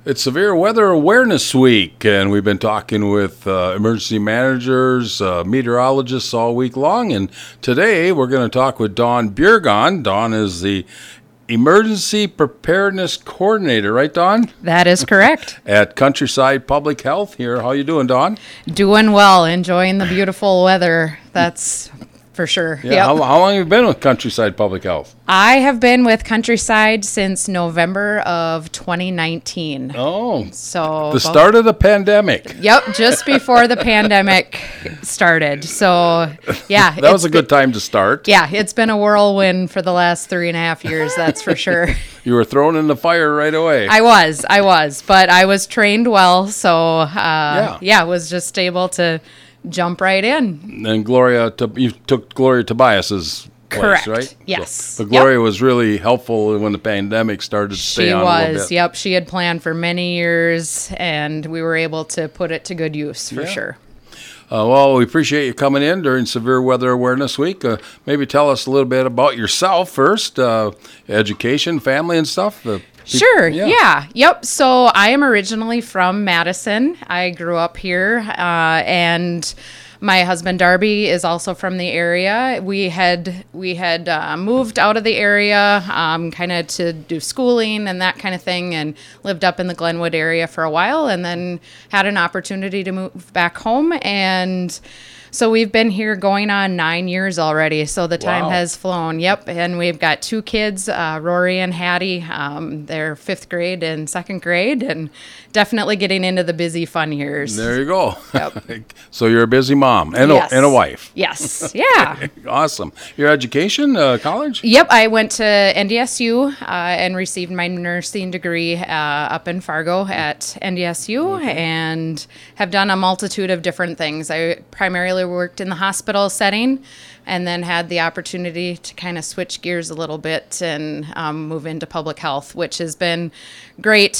It's Severe Weather Awareness Week, and we've been talking with emergency managers, meteorologists all week long. And today we're going to talk with Dawn Bjergon. Dawn is the Emergency Preparedness Coordinator, right, Dawn? That is correct. At Countryside Public Health here. How you doing, Dawn? Doing well, enjoying the beautiful weather. That's for sure. Yeah. Yep. How long have you been with Countryside Public Health? I have been with Countryside since November of 2019. Oh, so the start of the pandemic. Yep, just before the pandemic started. So, yeah. That was a good time to start. Yeah, it's been a whirlwind for the last 3.5 years, that's for sure. You were thrown in the fire right away. I was, but I was trained well, so was just able to jump right in. And you took Gloria Tobias's place, correct. Right? Yes. So Gloria was really helpful when the pandemic started to stay on a little bit. Yep. She had planned for many years, and we were able to put it to good use for sure. Well, we appreciate you coming in during Severe Weather Awareness Week. Maybe tell us a little bit about yourself first, education, family, and stuff. Sure. Yeah. Yep. So I am originally from Madison. I grew up here, and my husband Darby is also from the area. We had moved out of the area, kind of to do schooling and that kind of thing, and lived up in the Glenwood area for a while, and then had an opportunity to move back home. And so we've been here going on 9 years already. So the time has flown. Yep. And we've got 2 kids, Rory and Hattie. They're 5th grade and 2nd grade, and definitely getting into the busy, fun years. There you go. Yep. So you're a busy mom and a wife. Yes. Yeah. Awesome. Your education, college? Yep. I went to NDSU and received my nursing degree up in Fargo at NDSU, and have done a multitude of different things. I primarily worked in the hospital setting, and then had the opportunity to kind of switch gears a little bit and move into public health, which has been great,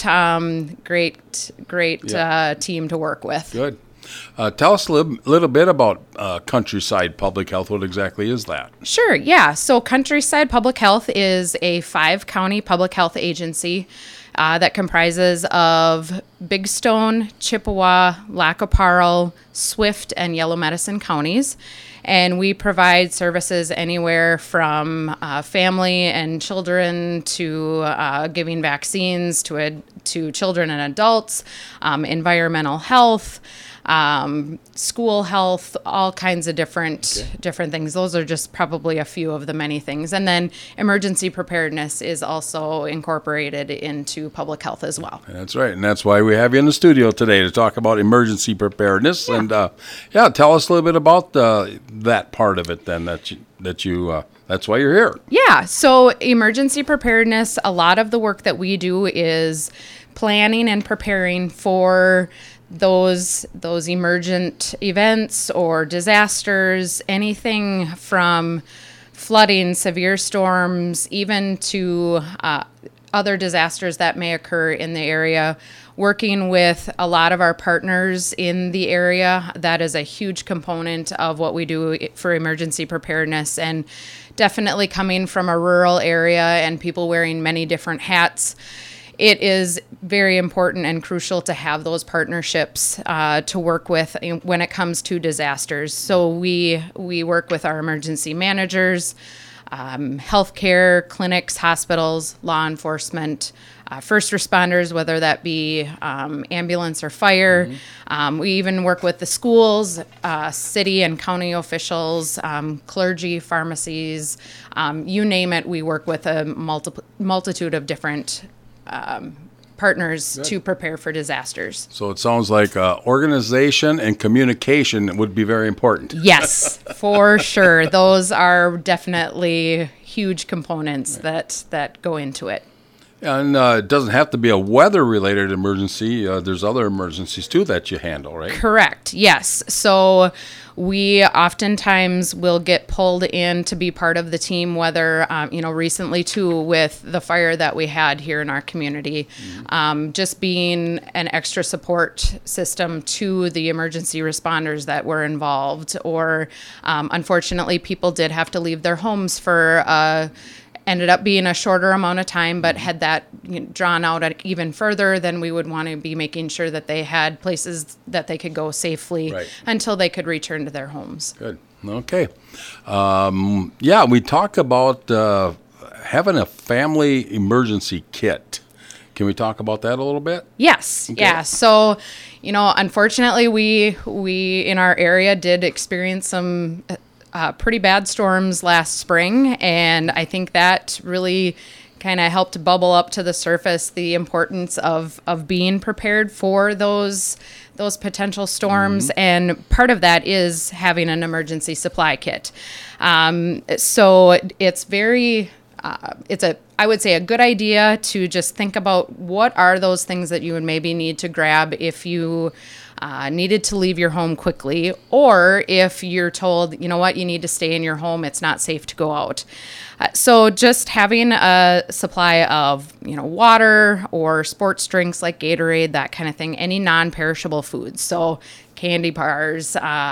team to work with. Good. Tell us a little bit about Countryside Public Health. What exactly is that? Sure, yeah. So Countryside Public Health is a 5-county public health agency that comprises of Big Stone, Chippewa, Lackaparle, Swift, and Yellow Medicine counties. And we provide services anywhere from family and children to giving vaccines to children and adults, environmental health, school health, all kinds of different things. Those are just probably a few of the many things. And then emergency preparedness is also incorporated into public health as well. That's right. And that's why we have you in the studio today to talk about emergency preparedness. Yeah. And tell us a little bit about that part of it then that's why you're here. Yeah. So emergency preparedness, a lot of the work that we do is planning and preparing for those emergent events or disasters, anything from flooding, severe storms, even to other disasters that may occur in the area. Working with a lot of our partners in the area, that is a huge component of what we do for emergency preparedness. And definitely coming from a rural area and people wearing many different hats, it is very important and crucial to have those partnerships to work with when it comes to disasters. So we work with our emergency managers, healthcare, clinics, hospitals, law enforcement, first responders, whether that be ambulance or fire. Mm-hmm. We even work with the schools, city and county officials, clergy, pharmacies, you name it. We work with a multitude of different partners to prepare for disasters. So it sounds like organization and communication would be very important. Yes, for sure. Those are definitely huge components that go into it. And it doesn't have to be a weather-related emergency. There's other emergencies, too, that you handle, right? Correct, yes. So we oftentimes will get pulled in to be part of the team, whether, recently, too, with the fire that we had here in our community. Mm-hmm. Just being an extra support system to the emergency responders that were involved. Or, unfortunately, people did have to leave their homes for ended up being a shorter amount of time, but had that drawn out even further, then we would want to be making sure that they had places that they could go safely until they could return to their homes. Good. Okay. Yeah, we talk about having a family emergency kit. Can we talk about that a little bit? Yes. Okay. Yeah. So, unfortunately, we in our area did experience some pretty bad storms last spring, and I think that really kind of helped bubble up to the surface the importance of being prepared for those potential storms. And part of that is having an emergency supply kit. So it's very I would say a good idea to just think about what are those things that you would maybe need to grab if you needed to leave your home quickly, or if you're told, you know what, you need to stay in your home, it's not safe to go out. So just having a supply of, water or sports drinks like Gatorade, that kind of thing, any non-perishable foods. So candy bars,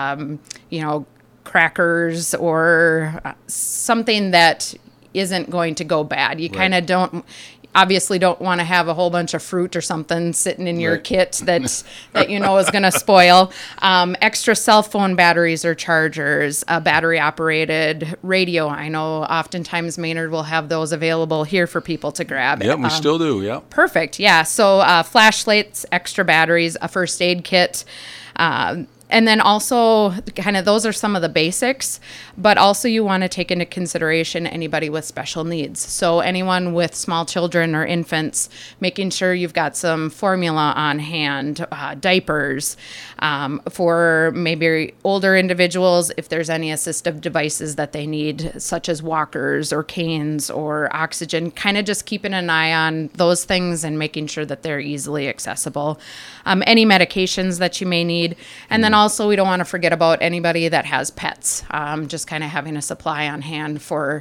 crackers, or something that isn't going to go bad. You kind of obviously don't want to have a whole bunch of fruit or something sitting in your kit that is going to spoil. Extra cell phone batteries or chargers, a battery operated radio. I know oftentimes Maynard will have those available here for people to grab. Yeah, we still do. Yeah. Perfect. Yeah. So flashlights, extra batteries, a first aid kit. And then also kind of those are some of the basics, but also you want to take into consideration anybody with special needs. So anyone with small children or infants, making sure you've got some formula on hand, diapers, for maybe older individuals, if there's any assistive devices that they need, such as walkers or canes or oxygen, kind of just keeping an eye on those things and making sure that they're easily accessible. Any medications that you may need. And then also, we don't want to forget about anybody that has pets. Just kind of having a supply on hand for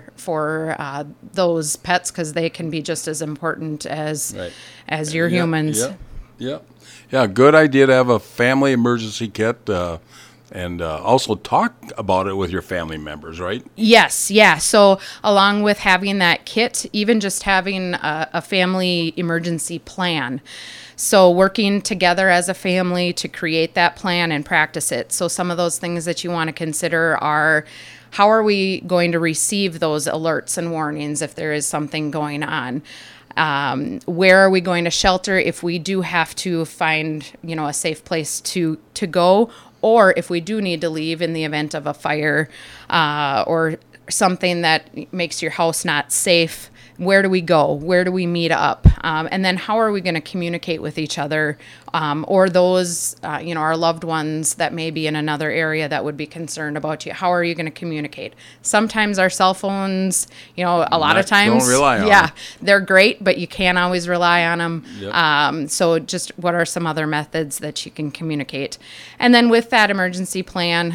those pets, because they can be just as important as your humans. Yeah. Good idea to have a family emergency kit. And also talk about it with your family members, right? Yes, yeah. So along with having that kit, even just having a family emergency plan. So working together as a family to create that plan and practice it. So some of those things that you want to consider are, how are we going to receive those alerts and warnings if there is something going on? Where are we going to shelter if we do have to find, a safe place to go? Or if we do need to leave in the event of a fire or something that makes your house not safe, where do we go? Where do we meet up? And then how are we going to communicate with each other or those, our loved ones that may be in another area that would be concerned about you? How are you going to communicate? Sometimes our cell phones, a lot of times, don't rely on them. They're great, but you can't always rely on them. Yep. So just what are some other methods that you can communicate? And then with that emergency plan,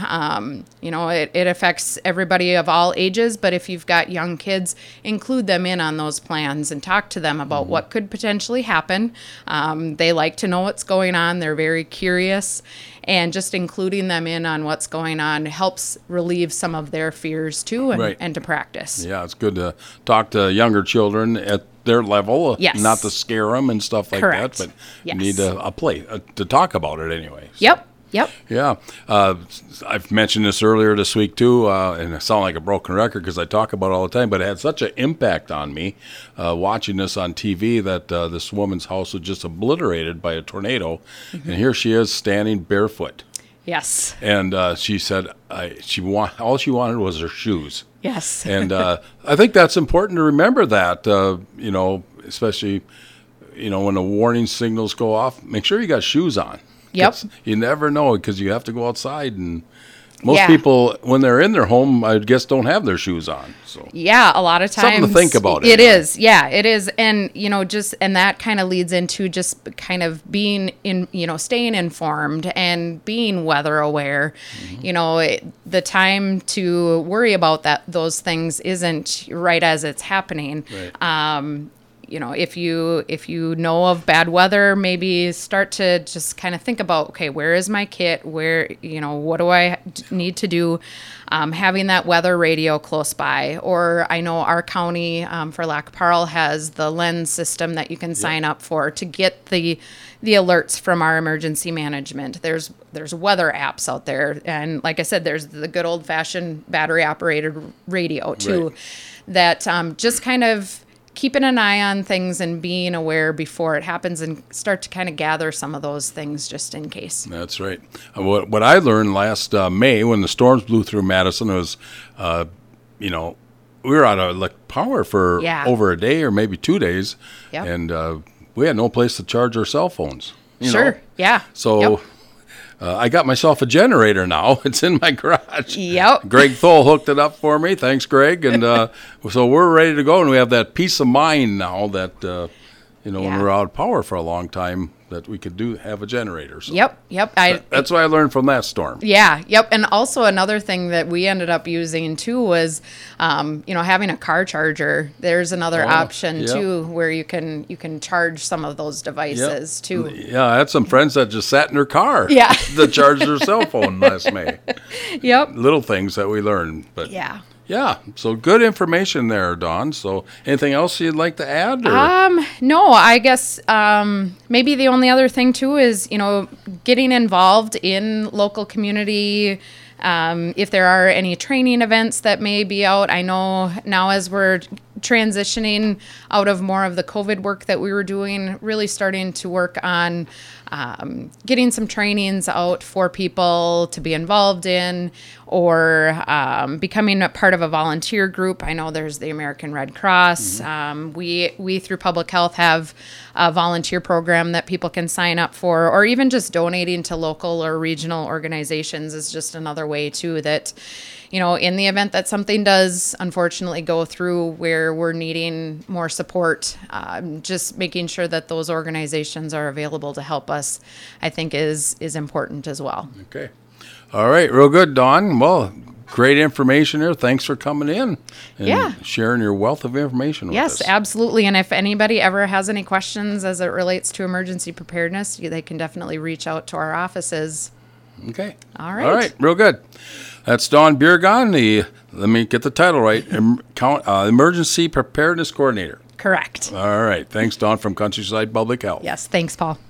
it affects everybody of all ages, but if you've got young kids, include them in on those plans and talk to them about what could potentially happen. They like to know what's going on. They're very curious, and just including them in on what's going on helps relieve some of their fears too, and to practice. Yeah, it's good to talk to younger children at their level, not to scare them and stuff like that, but you need a play to talk about it anyway. So. Yep. Yeah. I've mentioned this earlier this week, too, and I sound like a broken record because I talk about it all the time, but it had such an impact on me watching this on TV that this woman's house was just obliterated by a tornado, and here she is standing barefoot. Yes. And she said all she wanted was her shoes. Yes. And I think that's important to remember that, especially, when the warning signals go off, make sure you got shoes on. Yep. You never know, because you have to go outside, and most people, when they're in their home, I guess, don't have their shoes on. So a lot of times. Something to think about. It is. Yeah, it is. And, and that kind of leads into just kind of being staying informed and being weather aware. The time to worry about those things isn't right as it's happening. Right. if you know of bad weather, maybe start to just kind of think about, okay, where is my kit? Where, what do I need to do? Having that weather radio close by. Or I know our county, for Lac Parle, has the Lens system that you can sign up for to get the alerts from our emergency management. There's weather apps out there, and like I said, there's the good old fashioned battery operated radio too. Right. That just kind of keeping an eye on things and being aware before it happens, and start to kind of gather some of those things just in case. That's right. What I learned last May when the storms blew through Madison was, we were out of power for over a day or maybe 2 days, and we had no place to charge our cell phones. Sure. Yeah. So I got myself a generator now. It's in my garage. Yep. Greg Thole hooked it up for me. Thanks, Greg. And so we're ready to go, and we have that peace of mind now that when we're out of power for a long time, that we could have a generator. So Yep. that's what I learned from that storm. Yeah. Yep. And also another thing that we ended up using too was, having a car charger. There's another option too, where you can charge some of those devices too. Yeah, I had some friends that just sat in their car Yeah. to charge their cell phone last May. Yep. Little things that we learned, but Yeah. Yeah, so good information there, Dawn. So anything else you'd like to add? Or? No, I guess maybe the only other thing too is, getting involved in local community. If there are any training events that may be out. I know now as we're transitioning out of more of the COVID work that we were doing, really starting to work on getting some trainings out for people to be involved in, or becoming a part of a volunteer group. I know there's the American Red Cross. Mm-hmm. We through Public Health have a volunteer program that people can sign up for, or even just donating to local or regional organizations is just another way too that, in the event that something does unfortunately go through where we're needing more support, just making sure that those organizations are available to help us, I think is important as well. Okay. All right. Real good, Dawn. Well, great information here. Thanks for coming in and sharing your wealth of information with us. Yes, absolutely. And if anybody ever has any questions as it relates to emergency preparedness, they can definitely reach out to our offices. Okay. All right. All right. Real good. That's Dawn Biergon, let me get the title right, Emergency Preparedness Coordinator. Correct. All right. Thanks, Dawn, from Countryside Public Health. Yes. Thanks, Paul.